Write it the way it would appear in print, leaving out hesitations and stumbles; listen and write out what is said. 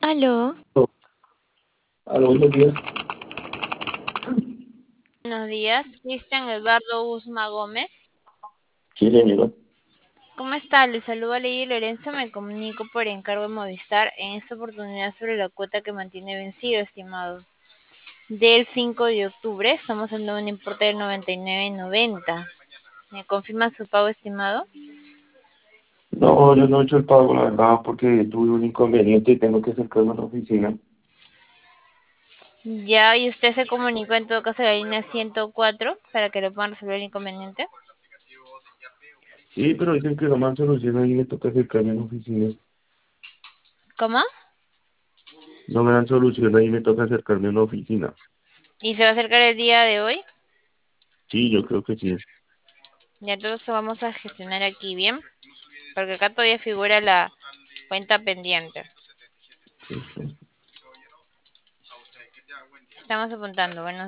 Aló, Aló, buenos días. buenos días, Cristian Eduardo Usma Gómez. Sí, señora. ¿Cómo está? Le saluda Lady Lorenzo, me comunico por encargo de Movistar en esta oportunidad sobre la cuota que mantiene vencido, estimado. Del 5 de octubre estamos en un importe del 99,90. ¿Me confirma su pago, estimado? No, yo no he hecho el pago, la verdad, porque tuve un inconveniente y tengo que acercarme a la oficina. Ya, y usted se comunicó en todo caso a la línea 104 para que le puedan resolver el inconveniente. Sí, pero dicen que no me dan solución ahí me toca acercarme a la oficina. ¿Cómo? No me dan solución ahí me toca acercarme a la oficina. ¿Y se va a acercar el día de hoy? Sí, yo creo que sí. Ya entonces vamos a gestionar aquí bien, porque acá todavía figura la cuenta pendiente. Listo. Estamos apuntando. Bueno,